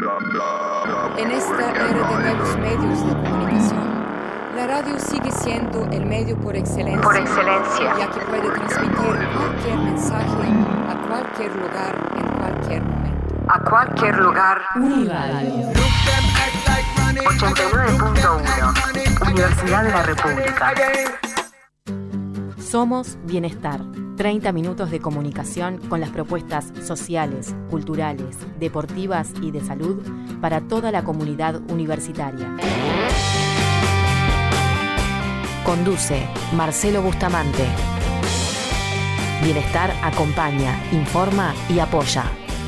En esta era de nuevos medios de comunicación, la radio sigue siendo el medio por excelencia, ya que puede transmitir cualquier mensaje a cualquier lugar, en cualquier momento. A cualquier lugar. Uniradio 89.1 Universidad de la República. Somos Bienestar. 30 minutos de comunicación con las propuestas sociales, culturales, deportivas y de salud para toda la comunidad universitaria. Conduce Marcelo Bustamante. Bienestar acompaña, informa y apoya.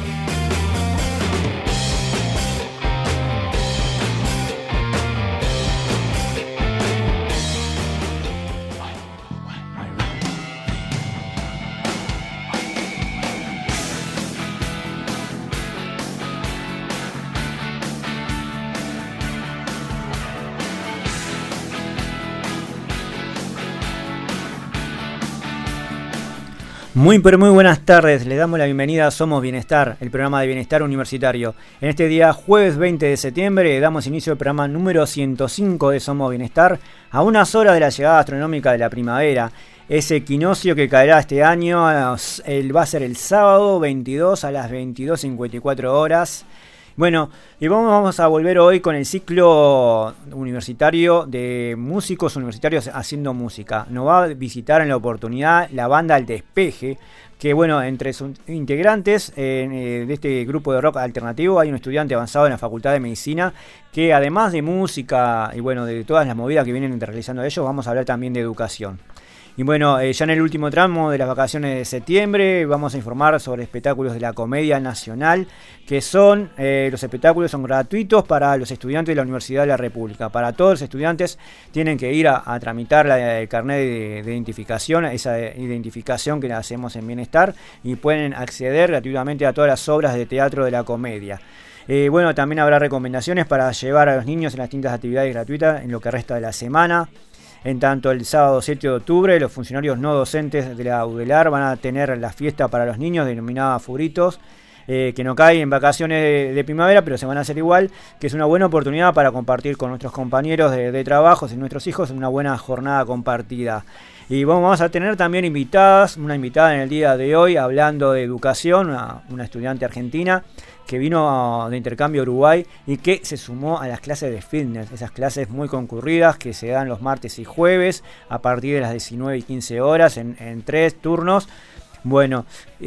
Muy pero muy buenas tardes, le damos la bienvenida a Somos Bienestar, el programa de bienestar universitario. En este día, jueves 20 de septiembre, damos inicio al programa número 105 de Somos Bienestar, a unas horas de la llegada astronómica de la primavera. Ese equinoccio que caerá este año va a ser el sábado 22 a las 22:54 horas. Bueno, y vamos a volver hoy con el ciclo universitario de músicos universitarios haciendo música. Nos va a visitar en la oportunidad la banda El Despeje, que bueno, entre sus integrantes de este grupo de rock alternativo hay un estudiante avanzado en la Facultad de Medicina que además de música y bueno, de todas las movidas que vienen realizando ellos, vamos a hablar también de educación. Y bueno, ya en el último tramo de las vacaciones de septiembre vamos a informar sobre espectáculos de la Comedia Nacional, que son, los espectáculos son gratuitos para los estudiantes de la Universidad de la República. Para todos los estudiantes tienen que ir a tramitar el carnet de identificación, esa identificación que hacemos en Bienestar, y pueden acceder gratuitamente a todas las obras de teatro de la comedia. Bueno, también habrá recomendaciones para llevar a los niños en las distintas actividades gratuitas en lo que resta de la semana. En tanto, el sábado 7 de octubre, los funcionarios no docentes de la UDELAR van a tener la fiesta para los niños denominada Furitos, que no cae en vacaciones de primavera, pero se van a hacer igual, que es una buena oportunidad para compartir con nuestros compañeros de trabajo y nuestros hijos una buena jornada compartida. Y vamos a tener también una invitada en el día de hoy hablando de educación, una estudiante argentina que vino de intercambio a Uruguay y que se sumó a las clases de fitness, esas clases muy concurridas que se dan los martes y jueves a partir de las 19:15 horas en 3 turnos. Bueno,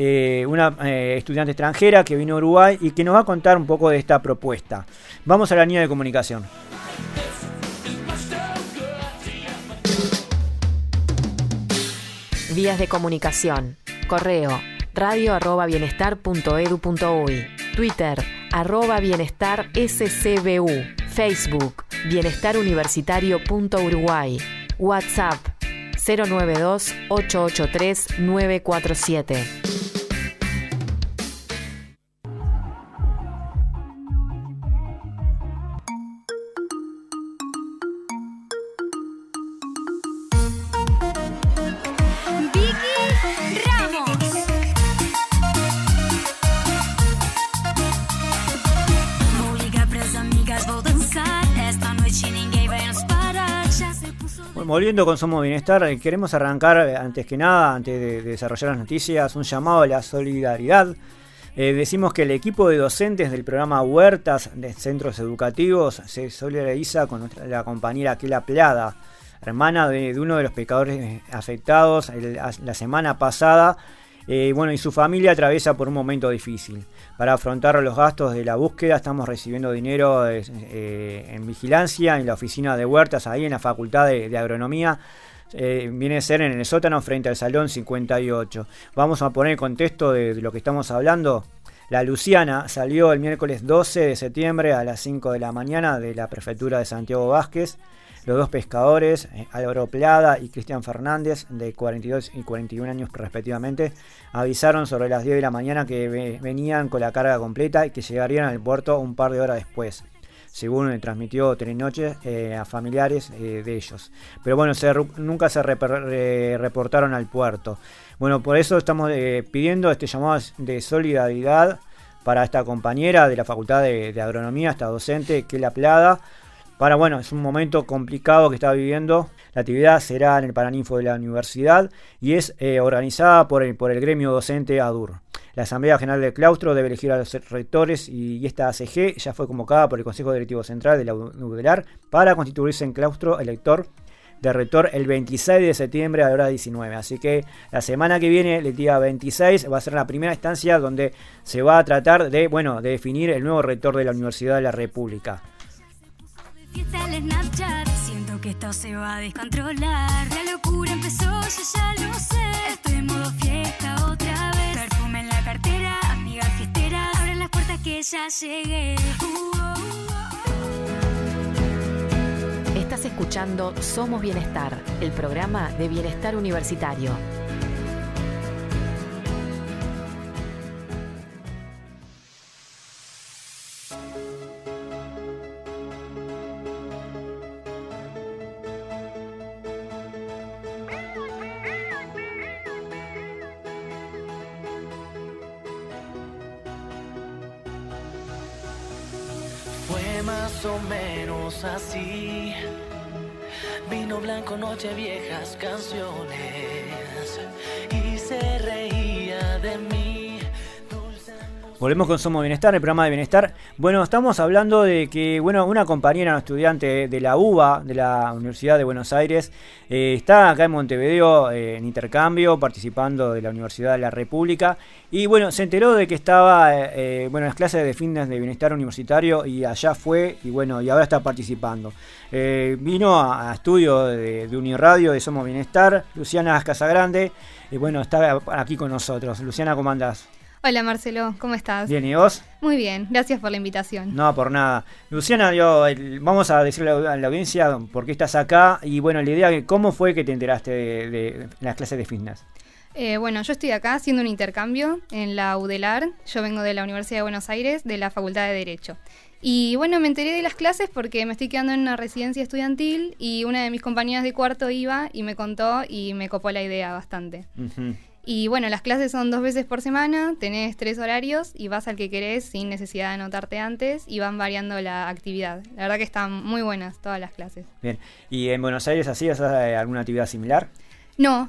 una estudiante extranjera que vino a Uruguay y que nos va a contar un poco de esta propuesta. Vamos a la línea de comunicación. Vías de comunicación. Correo radio@bienestar.edu.uy. Twitter @bienestarscbu. Facebook bienestaruniversitario.uruguay. WhatsApp 092 883 947. Volviendo con Somos Bienestar, queremos arrancar antes que nada, antes de desarrollar las noticias, un llamado a la solidaridad. Decimos que el equipo de docentes del programa Huertas de Centros Educativos se solidariza con la compañera Kela Plada, hermana de uno de los pescadores afectados la semana pasada. Y su familia atraviesa por un momento difícil. Para afrontar los gastos de la búsqueda estamos recibiendo dinero en vigilancia en la oficina de Huertas, ahí en la Facultad de Agronomía. Viene a ser en el sótano frente al Salón 58. Vamos a poner el contexto de lo que estamos hablando. La Luciana salió el miércoles 12 de septiembre a las 5 de la mañana de la prefectura de Santiago Vázquez. Los dos pescadores, Álvaro Plada y Cristian Fernández, de 42 y 41 años respectivamente, avisaron sobre las 10 de la mañana que venían con la carga completa y que llegarían al puerto un par de horas después, según transmitió Telenoche a familiares de ellos. Pero bueno, nunca se reportaron al puerto. Bueno, por eso estamos pidiendo este llamado de solidaridad para esta compañera de la Facultad de Agronomía, esta docente, Kela Plada. Es un momento complicado que está viviendo. La actividad será en el Paraninfo de la Universidad y es organizada por el gremio docente ADUR. La Asamblea General del Claustro debe elegir a los rectores y esta ACG ya fue convocada por el Consejo Directivo Central de la UDELAR para constituirse en claustro elector de rector el 26 de septiembre a la hora 19. Así que la semana que viene, el día 26, va a ser la primera instancia donde se va a tratar de definir el nuevo rector de la Universidad de la República. Fiesta el Snapchat, siento que esto se va a descontrolar. La locura empezó, yo ya lo sé. Estoy en modo fiesta otra vez. Perfume en la cartera, amigas fiesteras. Abren las puertas que ya llegué. Estás escuchando Somos Bienestar, el programa de bienestar universitario. Más o menos así, vino blanco, noche, viejas canciones, y se reía de mí. Volvemos con Somos Bienestar, el programa de bienestar. Estamos hablando de que una compañera, una estudiante de la UBA, de la Universidad de Buenos Aires, está acá en Montevideo en intercambio, participando de la Universidad de la República. Y se enteró de que estaba en las clases de fitness de bienestar universitario y allá fue y ahora está participando. Vino a estudio de Uniradio, de Somos Bienestar, Luciana Casagrande, y está aquí con nosotros. Luciana, ¿cómo andás? Hola Marcelo, ¿cómo estás? Bien, ¿y vos? Muy bien, gracias por la invitación. No, por nada. Luciana, vamos a decirle a la audiencia por qué estás acá y la idea de cómo fue que te enteraste de las clases de fitness. Yo estoy acá haciendo un intercambio en la UDELAR. Yo vengo de la Universidad de Buenos Aires, de la Facultad de Derecho. Y me enteré de las clases porque me estoy quedando en una residencia estudiantil y una de mis compañeras de cuarto iba y me contó y me copó la idea bastante. Uh-huh. Y las clases son 2 veces por semana, tenés 3 horarios y vas al que querés sin necesidad de anotarte antes y van variando la actividad. La verdad que están muy buenas todas las clases. Bien, ¿y en Buenos Aires hacías alguna actividad similar? No.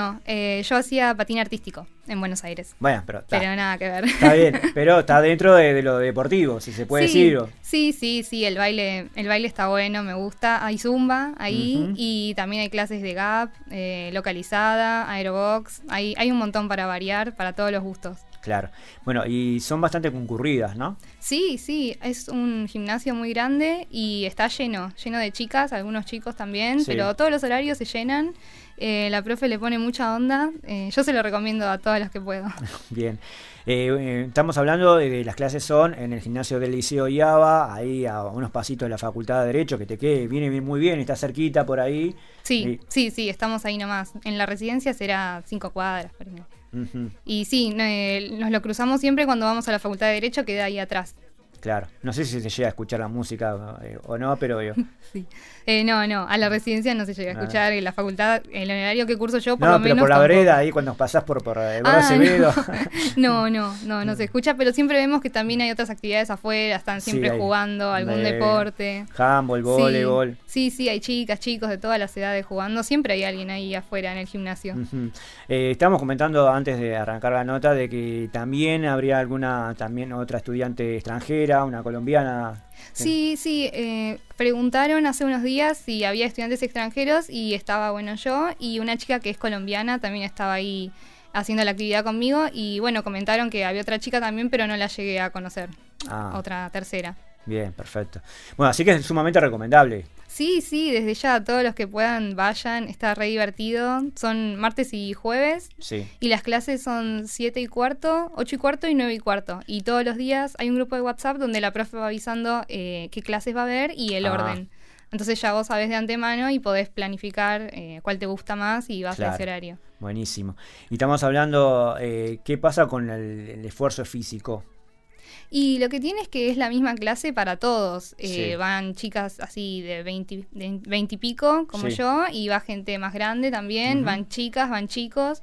Yo hacía patín artístico en Buenos Aires. Pero nada que ver. Está bien, pero está dentro de lo deportivo, si se puede decir. Sí, el baile está bueno, me gusta. Hay zumba ahí, uh-huh. Y también hay clases de gap, localizada, aerobox. Hay un montón para variar, para todos los gustos. Claro. Y son bastante concurridas, ¿no? Sí, es un gimnasio muy grande y está lleno de chicas, algunos chicos también, sí. Pero todos los horarios se llenan. La profe le pone mucha onda. Yo se lo recomiendo a todas las que puedo. Bien. Estamos hablando de las clases son en el gimnasio del Liceo IABA, ahí a unos pasitos de la Facultad de Derecho, que te quede viene muy bien, está cerquita por ahí. Sí, estamos ahí nomás. En la residencia será 5 cuadras, por ejemplo. Uh-huh. Y nos lo cruzamos siempre cuando vamos a la Facultad de Derecho, queda ahí atrás. Claro, no sé si se llega a escuchar la música o no, pero sí. No, a la residencia no se llega a escuchar. En la facultad, el horario que curso yo, por lo menos. No, pero por la vereda, ahí cuando pasás por el Acevedo. No se escucha, pero siempre vemos que también hay otras actividades afuera, están siempre jugando algún deporte. Handball, voleibol. Sí, hay chicas, chicos de todas las edades jugando, siempre hay alguien ahí afuera en el gimnasio. Uh-huh. Estamos comentando antes de arrancar la nota de que también habría también otra estudiante extranjera, una colombiana. Sí, preguntaron hace unos días si había estudiantes extranjeros y estaba yo y una chica que es colombiana también estaba ahí haciendo la actividad conmigo y comentaron que había otra chica también pero no la llegué a conocer, otra tercera. Bien, perfecto. Así que es sumamente recomendable. Sí, desde ya, todos los que puedan vayan, está re divertido. Son martes y jueves. Sí. Y las clases son 7:15, 8:15 y 9:15. Y todos los días hay un grupo de WhatsApp donde la profe va avisando qué clases va a haber y el orden. Entonces ya vos sabés de antemano y podés planificar cuál te gusta más y vas a ese horario. Buenísimo. Y estamos hablando, ¿qué pasa con el esfuerzo físico? Y lo que tiene es que es la misma clase para todos. Sí. Van chicas así de 20 y pico, como Sí. yo, y va gente más grande también, van chicas, van chicos,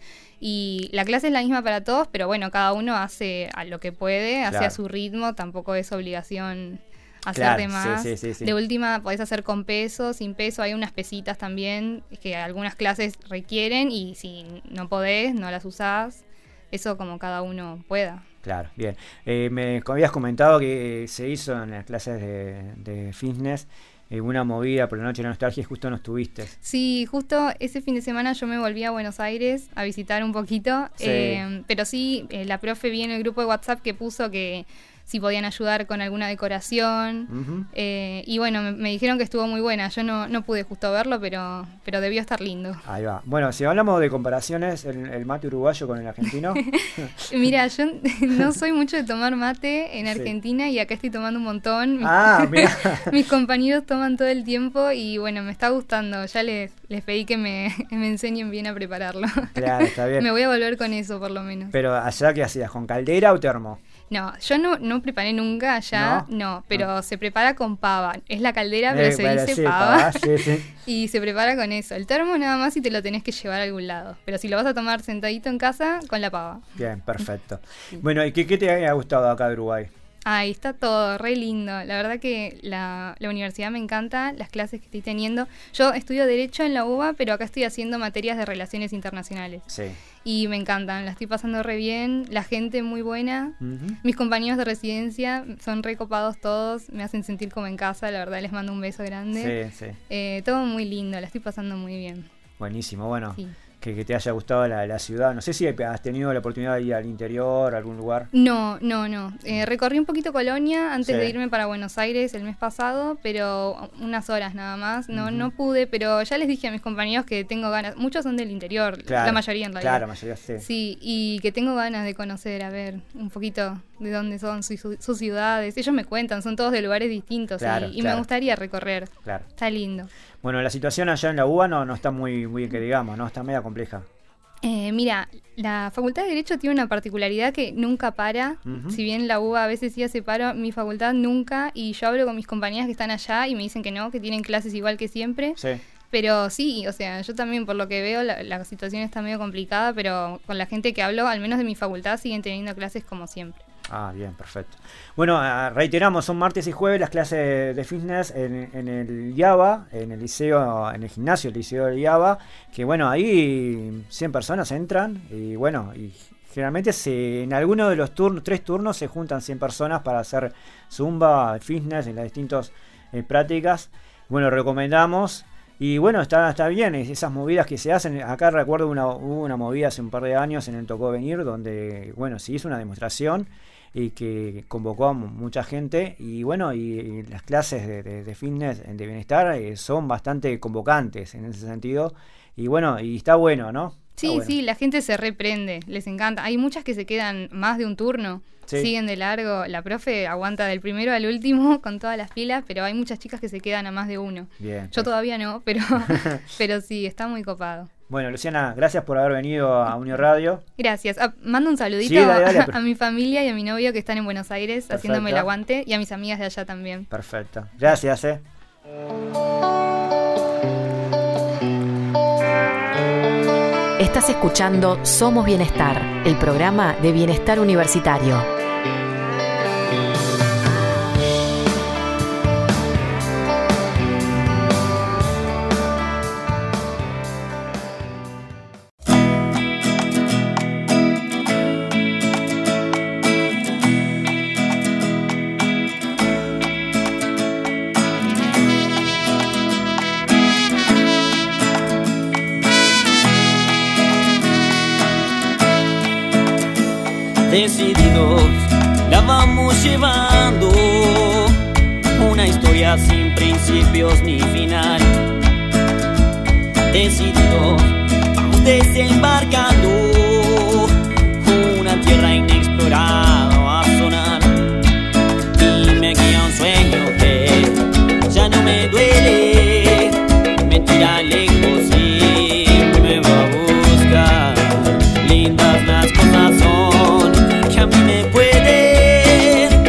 y la clase es la misma para todos, pero bueno, cada uno hace a lo que puede, hace Claro. a su ritmo, tampoco es obligación hacer Claro, de más. sí. De última podés hacer con peso, sin peso, hay unas pesitas también que algunas clases requieren, y si no podés, no las usás, eso como cada uno pueda. Claro, bien. Me habías comentado que se hizo en las clases de fitness una movida por la noche de la nostalgia y justo no estuviste. Sí, justo ese fin de semana yo me volví a Buenos Aires a visitar un poquito, Sí. pero sí, la profe vi en el grupo de WhatsApp que puso que si podían ayudar con alguna decoración, Ujú. y bueno, me dijeron que estuvo muy buena. Yo no pude justo verlo, pero debió estar lindo. Ahí va. Bueno, si hablamos de comparaciones, el mate uruguayo con el argentino. Mira, yo no soy mucho de tomar mate en Sí. Argentina, y acá estoy tomando un montón. Mira. Mis compañeros toman todo el tiempo y bueno, me está gustando. Ya les pedí que me enseñen bien a prepararlo. Claro, está bien. Me voy a volver con eso por lo menos. Pero allá, ¿qué hacías? ¿Con caldera o termo? No, yo no preparé nunca allá, no, pero se prepara con pava. Es la caldera, pero se bueno, dice sí, pava. sí. Y se prepara con eso. El termo nada más si te lo tenés que llevar a algún lado. Pero si lo vas a tomar sentadito en casa, con la pava. Bien, perfecto. Bueno, ¿y qué te ha gustado acá de Uruguay? Ahí está todo, re lindo. La verdad que la universidad me encanta, las clases que estoy teniendo. Yo estudio Derecho en la UBA, pero acá estoy haciendo materias de Relaciones Internacionales. Sí. Y me encantan, la estoy pasando re bien, la gente muy buena. Ujú. Mis compañeros de residencia son re copados todos, me hacen sentir como en casa, la verdad les mando un beso grande. Sí. Todo muy lindo, la estoy pasando muy bien. Buenísimo, bueno. Sí. Que te haya gustado la ciudad. No sé si has tenido la oportunidad de ir al interior, a algún lugar. No. Recorrí un poquito Colonia antes Sí. de irme para Buenos Aires el mes pasado, pero unas horas nada más. No, Ujú. no pude, pero ya les dije a mis compañeros que tengo ganas. Muchos son del interior, Claro, la mayoría en realidad. Claro, la mayoría sí. Sí, y que tengo ganas de conocer, a ver, un poquito de dónde son sus ciudades. Ellos me cuentan, son todos de lugares distintos, Claro, y me claro. gustaría recorrer. Claro. Está lindo. Bueno, la situación allá en la UBA no está muy que digamos, ¿no? Está media compleja. Mira, la Facultad de Derecho tiene una particularidad que nunca para. Ujú. Si bien la UBA a veces sí hace paro, mi facultad nunca. Y yo hablo con mis compañeras que están allá y me dicen que no, que tienen clases igual que siempre. Sí. Pero sí, o sea, yo también por lo que veo la situación está medio complicada, pero con la gente que hablo, al menos de mi facultad, siguen teniendo clases como siempre. Bien, perfecto. Bueno, reiteramos, son martes y jueves las clases de fitness en el IABA, en el liceo, en el gimnasio del liceo del IABA, que bueno, ahí 100 personas entran y bueno, y generalmente en alguno de los 3 turnos se juntan 100 personas para hacer zumba, fitness en las distintas prácticas. Bueno, recomendamos. Y bueno, está bien, esas movidas que se hacen. Acá recuerdo hubo una movida hace un par de años en el Tocó Venir, donde, bueno, se hizo una demostración y que convocó a mucha gente. Y bueno, y las clases de fitness, de bienestar, son bastante convocantes en ese sentido. Y bueno, y está bueno, ¿no? Está Sí, bueno. sí, la gente se reprende, les encanta. Hay muchas que se quedan más de un turno, Sí. siguen de largo. La profe aguanta del primero al último con todas las pilas, pero hay muchas chicas que se quedan a más de uno. Bien. Yo todavía no, pero sí, está muy copado. Bueno, Luciana, gracias por haber venido a Unio Radio. Gracias. Mando un saludito Sí, dale, a mi familia y a mi novio que están en Buenos Aires Perfecto. haciéndome el aguante, y a mis amigas de allá también. Perfecto. Gracias, Estás escuchando Somos Bienestar, el programa de bienestar universitario. Decididos la vamos llevando, una historia sin principios ni final. Decididos vamos desembarcando, una tierra inexplorada va a sonar. Y me guía un sueño que ya no me duele, me tira lejos y me va a buscar. Lindas las cosas son que a mí me pueden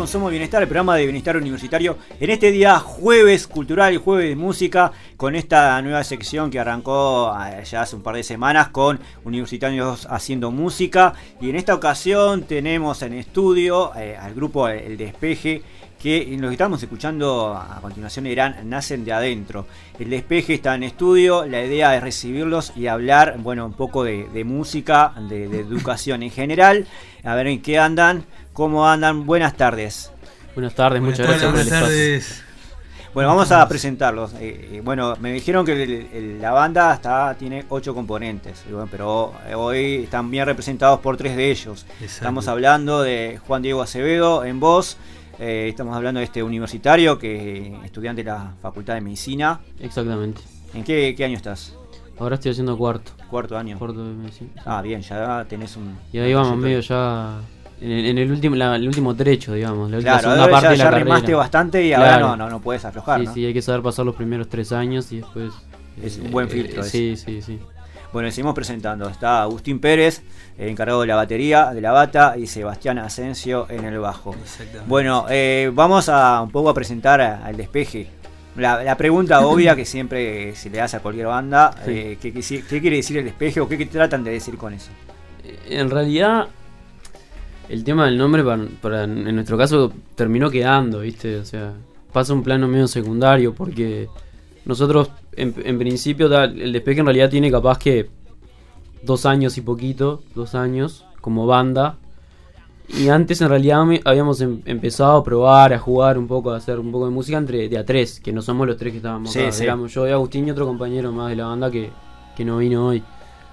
Somos Bienestar, el programa de Bienestar Universitario. En este día jueves cultural y jueves de música, con esta nueva sección que arrancó ya hace un par de semanas con universitarios haciendo música. Y en esta ocasión tenemos en estudio al grupo El Despeje, que los que estamos escuchando a continuación nacen de adentro. El Despeje está en estudio, la idea es recibirlos y hablar, bueno, un poco de música, de educación en general, a ver en qué andan, cómo andan. Buenas tardes. Muchas gracias por el espacio. Bueno, vamos a presentarlos. Bueno, me dijeron que la banda tiene 8 componentes, pero hoy están bien representados por 3 de ellos. Exacto. Estamos hablando de Juan Diego Acevedo en voz. Estamos hablando de este universitario, que estudiante de la Facultad de Medicina. Exactamente. ¿En qué año estás? Ahora estoy haciendo cuarto. ¿Cuarto año? Cuarto de medicina. Ah, bien, ya tenés un... Y ahí vamos medio ya en el último trecho, digamos. La claro, segunda parte de la carrera. Remaste bastante y claro. Ahora no puedes aflojar, sí, ¿no? Sí, hay que saber pasar los primeros 3 años y después... Es un buen filtro. Sí. Bueno, seguimos presentando. Está Agustín Pérez, encargado de la batería, de la bata, y Sebastián Asensio en el bajo. Bueno, vamos un poco a presentar al Despeje. La pregunta obvia que siempre se le hace a cualquier banda, sí. ¿Qué quiere decir el Despeje o qué tratan de decir con eso? En realidad, el tema del nombre en nuestro caso terminó quedando, ¿viste? O sea, pasa un plano medio secundario porque nosotros en principio el Despeje en realidad tiene capaz que 2 años y poquito, 2 años como banda. Y antes en realidad habíamos empezado a probar, a jugar un poco, a hacer un poco de música de a 3, que no somos los 3 que estábamos acá. Sí. Éramos yo y Agustín y otro compañero más de la banda que no vino hoy.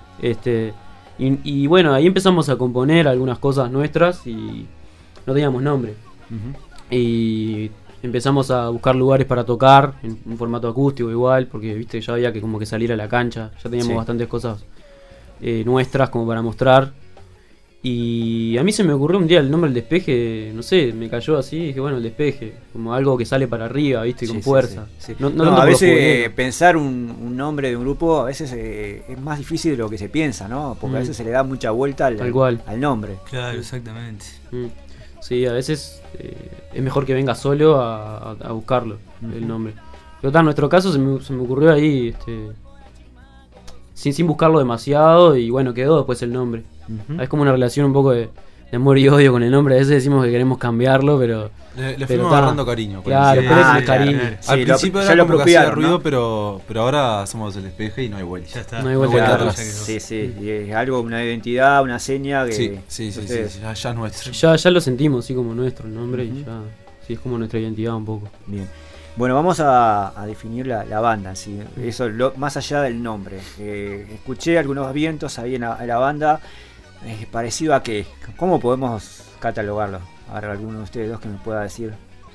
Y bueno, ahí empezamos a componer algunas cosas nuestras y no teníamos nombre. Uh-huh. Y empezamos a buscar lugares para tocar en un formato acústico igual, porque viste ya había que como que salir a la cancha, ya teníamos bastantes cosas nuestras como para mostrar. Y a mí se me ocurrió un día el nombre del Despeje, no sé, me cayó así y dije, bueno, el Despeje, como algo que sale para arriba, viste, con fuerza. Sí. No, a veces pensar un nombre de un grupo a veces es más difícil de lo que se piensa, ¿no? Porque a veces se le da mucha vuelta al nombre. Claro, exactamente. Sí, a veces es mejor que venga solo a buscarlo, el nombre. Pero en nuestro caso se me ocurrió ahí, sin buscarlo demasiado, y bueno, quedó después el nombre. Uh-huh. Es como una relación un poco de amor y odio con el nombre. A veces decimos que queremos cambiarlo, pero le fuimos agarrando cariño. Claro, cariño. Al principio era como que hacía ruido, ¿no? pero ahora somos el Despeje y no hay vuelta. Ya está. No hay vuelta atrás. Sí. Y es algo, una identidad, una seña que... Sí, ya es nuestro. Ya lo sentimos así como nuestro el nombre. Uh-huh. Y ya es como nuestra identidad un poco. Bien. Bueno, vamos a definir la banda, ¿sí? Eso más allá del nombre. Escuché algunos vientos ahí en la banda. ¿Parecido a qué? ¿Cómo podemos catalogarlo? A ver, alguno de ustedes dos que me pueda decir.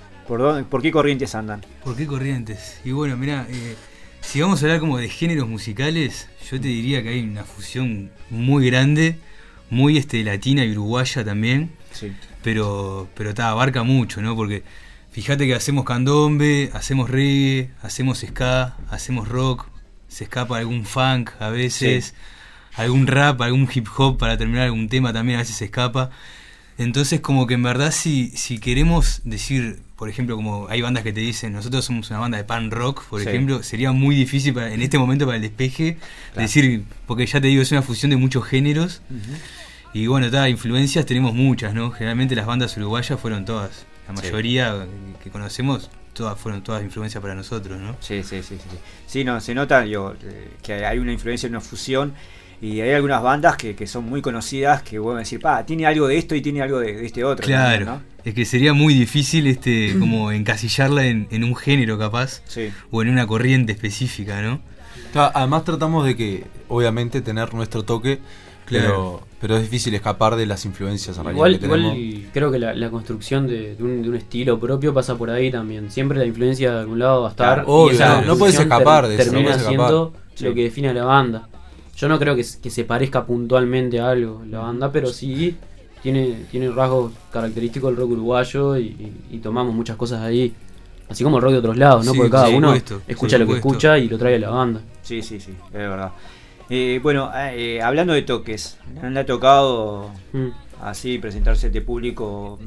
¿Por qué corrientes andan? ¿Por qué corrientes? Y bueno, mirá, si vamos a hablar como de géneros musicales, yo te diría que hay una fusión muy grande, muy latina y uruguaya también. Sí. Pero abarca mucho, ¿no? Porque fíjate que hacemos candombe, hacemos reggae, hacemos ska, hacemos rock, se escapa algún funk a veces. Sí. Algún rap, algún hip hop para terminar algún tema también a veces se escapa. Entonces como que en verdad si queremos decir, por ejemplo, como hay bandas que te dicen nosotros somos una banda de punk rock, por ejemplo, sería muy difícil en este momento para el Despeje decir, porque ya te digo, es una fusión de muchos géneros. Uh-huh. Y bueno, influencias tenemos muchas, ¿no? Generalmente las bandas uruguayas fueron todas, la mayoría que conocemos fueron todas influencias para nosotros, ¿no? Sí. Sí, no, se nota que hay una influencia, una fusión. Y hay algunas bandas que son muy conocidas que pueden decir, tiene algo de esto y tiene algo de este otro. Claro, ¿no? Es que sería muy difícil como encasillarla en un género capaz, o en una corriente específica, ¿no? Claro, además tratamos de que, obviamente, tener nuestro toque, pero es difícil escapar de las influencias en realidad que tenemos. Igual creo que la construcción de un estilo propio pasa por ahí también. Siempre la influencia de algún lado va a estar. Claro, obvio, no puedes escapar de eso. Termina siendo lo que define a la banda. Yo no creo que se parezca puntualmente a algo la banda, pero sí tiene rasgos característicos del rock uruguayo y tomamos muchas cosas de ahí. Así como el rock de otros lados, ¿no? Porque cada uno escucha lo que escucha y lo trae a la banda. Sí, es verdad. Bueno, hablando de toques, ¿le ha tocado así presentarse ante público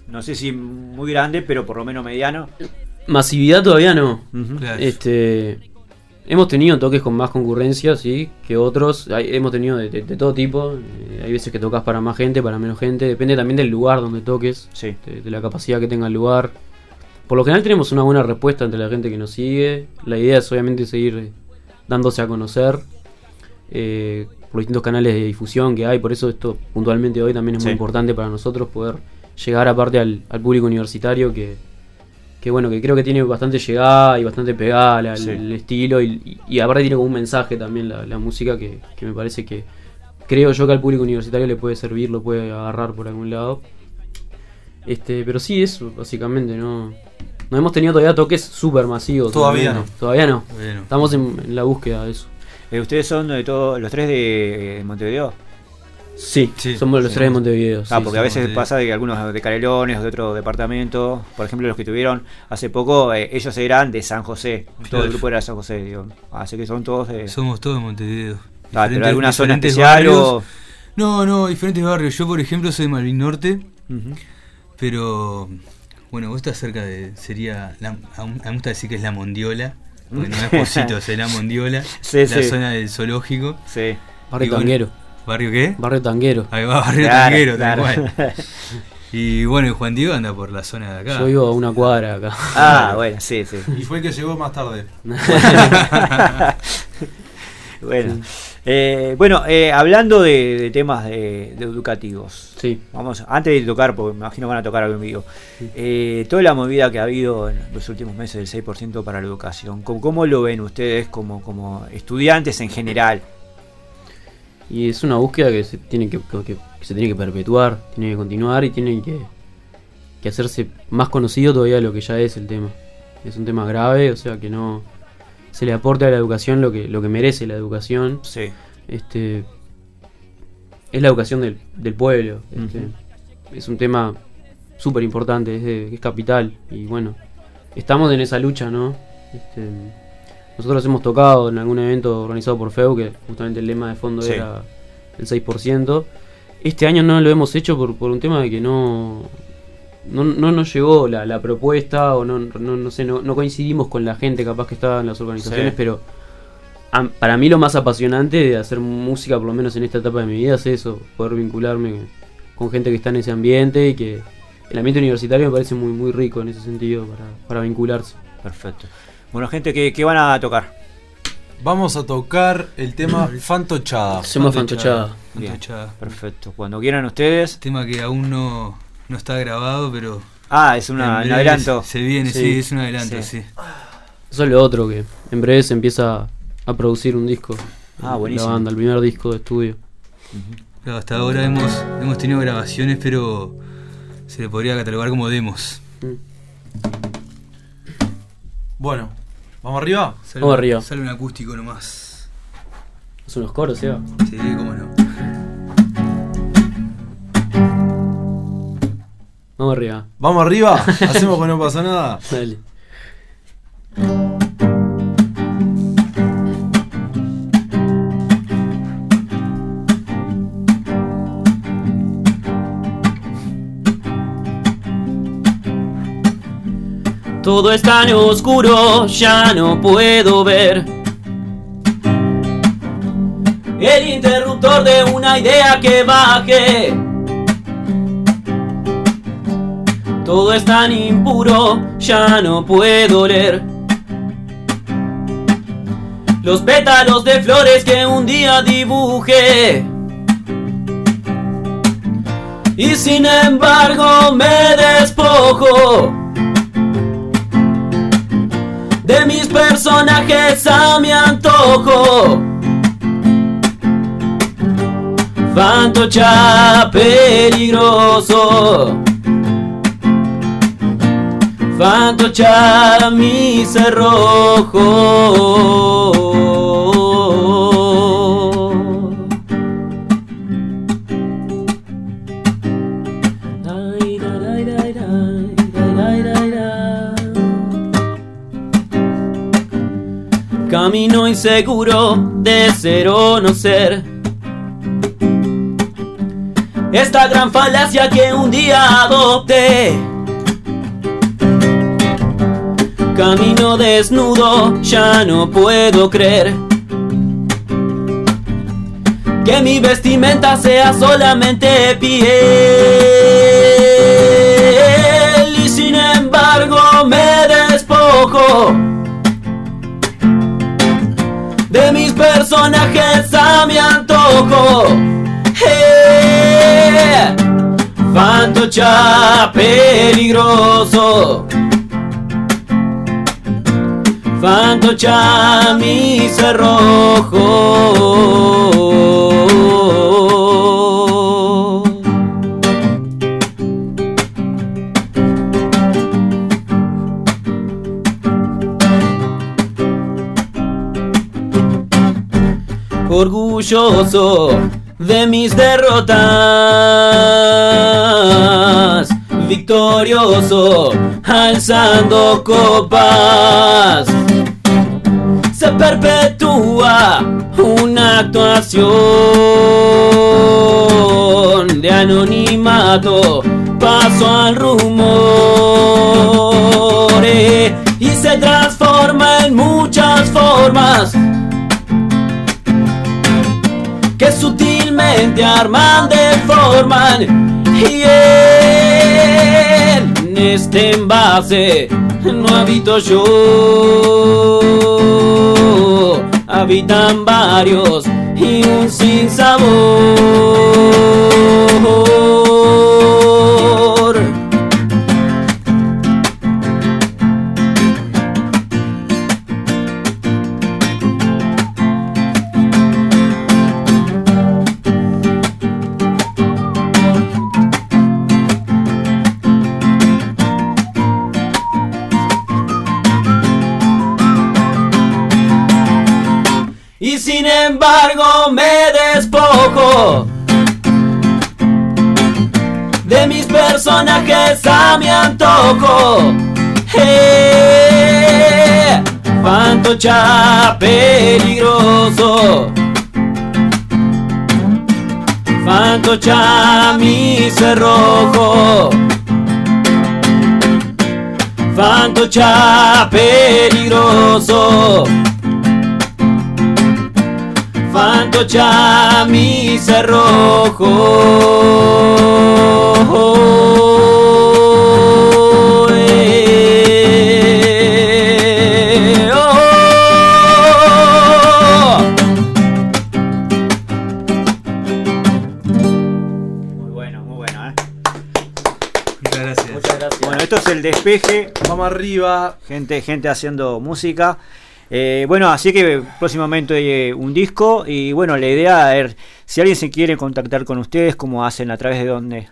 no sé si muy grande, pero por lo menos mediano. Masividad todavía no. Claro. Hemos tenido toques con más concurrencia, sí, que otros. Hemos tenido de todo tipo. Hay veces que tocas para más gente, para menos gente. Depende también del lugar donde toques, Sí. de la capacidad que tenga el lugar. Por lo general tenemos una buena respuesta entre la gente que nos sigue. La idea es obviamente seguir dándose a conocer por los distintos canales de difusión que hay. Por eso esto puntualmente hoy también es muy Sí. importante para nosotros poder llegar aparte al público universitario que bueno, que creo que tiene bastante llegada y bastante pegada Sí. el estilo y aparte tiene como un mensaje también la música que me parece que creo yo que al público universitario le puede servir, lo puede agarrar por algún lado. Pero sí, eso básicamente, no hemos tenido todavía toques súper masivos. Todavía no. Todavía no. Bueno. Estamos en la búsqueda de eso. ¿Ustedes son de todos los tres de Montevideo? Sí, Sí, somos los sí, tres de somos- Montevideo. Ah, sí, porque a sí. veces Montevideo. pasa de que algunos de Canelones o de otro departamento, por ejemplo los que tuvieron hace poco, ellos eran de San José, todo Claro. el grupo era de San José, digo. Así que son todos de... Somos todos de Montevideo. ¿Pero alguna zona diferentes especial barrios. o...? No, diferentes barrios. Yo, por ejemplo, soy de Malvin Norte, Ujú. pero bueno, vos estás cerca de... a mí me gusta decir que es la Mondiola, porque no es Positos, es la Mondiola, Sí, la sí. zona del zoológico. Sí. Barrio Y bueno, tanguero. ¿Barrio qué? Barrio tanguero. Ahí va, Barrio Claro, Tanguero, claro. tal cual. Y bueno, y Juan Diego anda por la zona de acá. Yo vivo a una cuadra acá. Ah, bueno, sí, sí. Y fue el que llegó más tarde. Bueno, hablando de temas de educativos, Sí. vamos, antes de tocar, porque me imagino van a tocar algo en vivo, toda la movida que ha habido en los últimos meses del 6% para la educación, ¿cómo lo ven ustedes como estudiantes en general? Y es una búsqueda que se tiene que se tiene que perpetuar, tiene que continuar y tiene que hacerse más conocido todavía de lo que ya es el tema. Es un tema grave, o sea que no se le aporte a la educación lo que merece la educación. Sí. Es la educación del pueblo. Es un tema súper importante, es capital. Y bueno, estamos en esa lucha, ¿no? Nosotros hemos tocado en algún evento organizado por FEU, que justamente el lema de fondo Sí. era el 6%. Este año no lo hemos hecho por un tema de que no nos llegó la propuesta o no coincidimos con la gente capaz que estaba en las organizaciones, Sí. pero para mí lo más apasionante de hacer música, por lo menos en esta etapa de mi vida, es eso, poder vincularme con gente que está en ese ambiente y que el ambiente universitario me parece muy, muy rico en ese sentido para vincularse. Perfecto. Bueno, gente, ¿qué van a tocar? Vamos a tocar el tema Fantochada. Hacemos fantochada. Bien, Fantochada. perfecto. Cuando quieran ustedes. Tema que aún no está grabado, pero Ah, es en un breve adelanto. Se viene, Sí. sí, es un adelanto, Sí. sí. Eso es lo otro, que en breve se empieza a producir un disco. Ah, buenísimo. La banda, el primer disco de estudio. Claro, hasta ahora hemos tenido grabaciones, pero se le podría catalogar como demos. Bueno, ¿vamos arriba? Vamos arriba. Sale un acústico nomás. Es unos coros, Seba. Sí, cómo no. Vamos arriba. ¿Vamos arriba? ¿Hacemos que no pasa nada? Dale. Todo es tan oscuro, ya no puedo ver el interruptor de una idea que baje. Todo es tan impuro, ya no puedo leer los pétalos de flores que un día dibujé. Y sin embargo me despojo de mis personajes a mi antojo. Fantocha peligroso, Fantocha mi cerrojo. Camino inseguro de ser o no ser, esta gran falacia que un día adopté. Camino desnudo, ya no puedo creer que mi vestimenta sea solamente piel. Y sin embargo me despojo de mis personajes a mi antojo. Fantocha peligroso, fantocha mi cerrojo. Orgulloso de mis derrotas, victorioso alzando copas, se perpetúa una actuación de anonimato, paso al rumor y se transforma en muchas formas que sutilmente arman, deforman, y en este envase no habito yo, habitan varios y un sinsabor. Y sin embargo me despojo de mis personajes a mi antojo. Fantocha peligroso, fantocha mi cerrojo, fantocha peligroso, fantocha mi cerrojo. Muy bueno, Muchas gracias. Bueno, esto es El Despeje. Vamos arriba. Gente haciendo música. Bueno, así que próximamente un disco. Y bueno, la idea es, si alguien se quiere contactar con ustedes, ¿cómo hacen? ¿A través de dónde?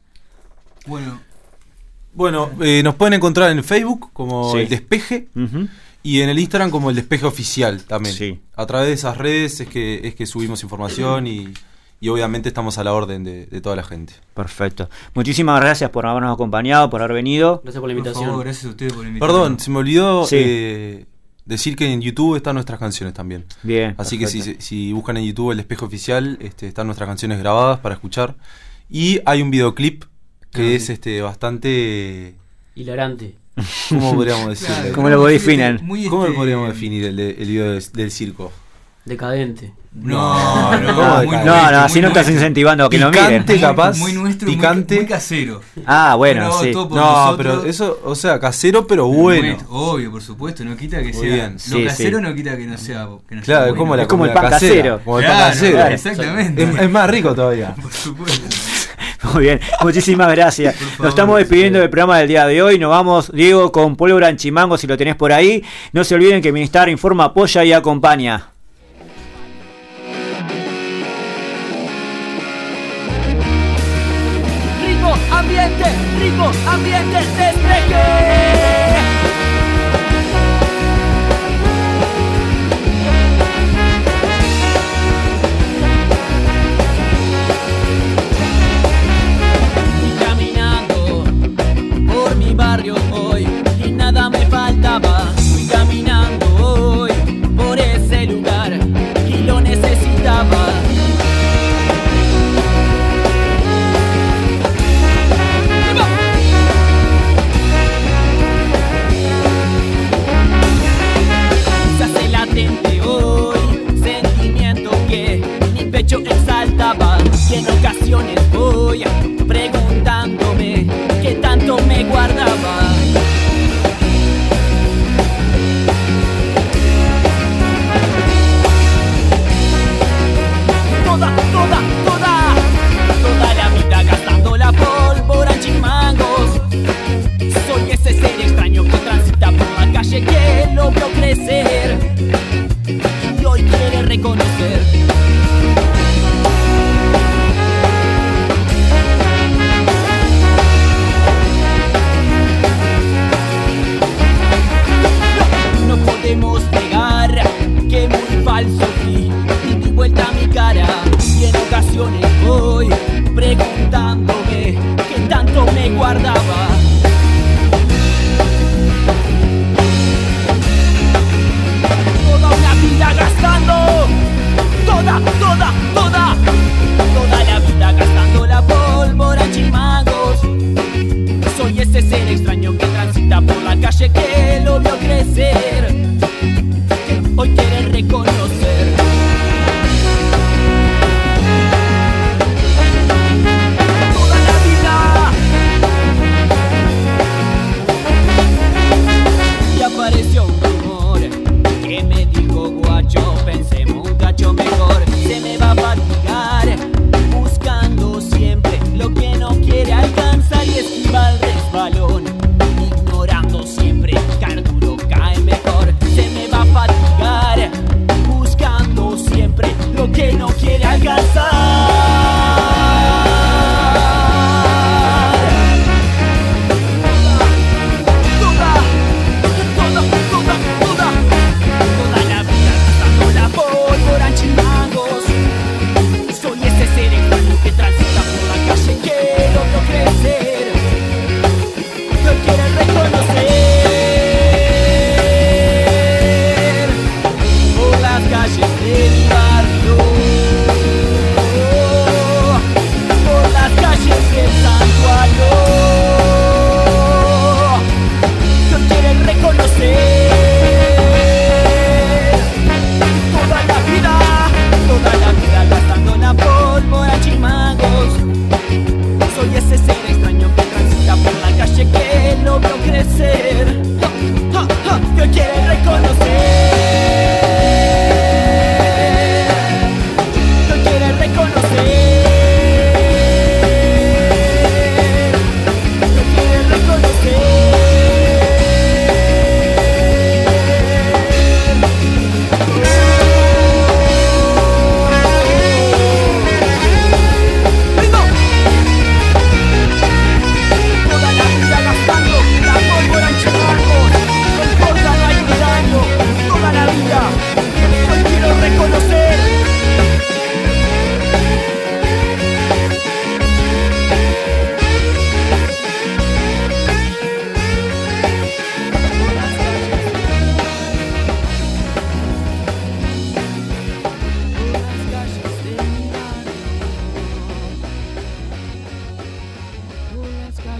Bueno, nos pueden encontrar en Facebook como El Despeje. Y en el Instagram como El Despeje Oficial también. Sí. A través de esas redes es que subimos información y obviamente estamos a la orden de toda la gente. Perfecto. Muchísimas gracias por habernos acompañado, por haber venido. Gracias por la invitación. Por favor, gracias a ustedes por la invitación. Perdón, se me olvidó decir que en YouTube están nuestras canciones también. Bien. Así perfecto. Que si buscan en YouTube El Despeje Oficial, están nuestras canciones grabadas para escuchar. Y hay un videoclip que es bastante hilarante. ¿Cómo podríamos decir? Claro, ¿cómo lo definen? ¿Cómo lo podríamos definir el video del circo? Decadente. No, así no estás incentivando a que lo miren. Picante, capaz. Muy nuestro, picante. Muy casero. Ah, bueno, sí. No, pero eso, o sea, casero, pero bueno. Obvio, por supuesto, no quita que muy sea. bien. Lo casero no quita que no sea. Claro, bueno. es como el pan casero. Como el pan casero. Claro, exactamente. Es más rico todavía. Por supuesto. Muy bien, muchísimas gracias. Nos estamos despidiendo del programa del día de hoy. Nos vamos, Diego, con Pólvora en Chimango, si lo tenés por ahí. No se olviden que Bienestar informa, apoya y acompaña. Rico ambiente, Despeje. Barrio hoy y nada me faltaba. Fui caminando hoy por ese lugar y lo necesitaba.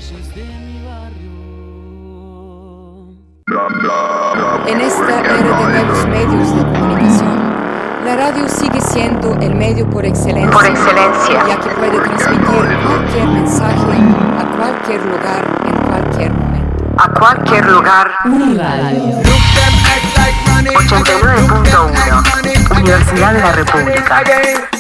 En esta era de nuevos medios de comunicación, la radio sigue siendo el medio por excelencia, ya que puede transmitir cualquier mensaje a cualquier lugar, en cualquier momento. A cualquier lugar. Uniradio. 89.1 Universidad de la República.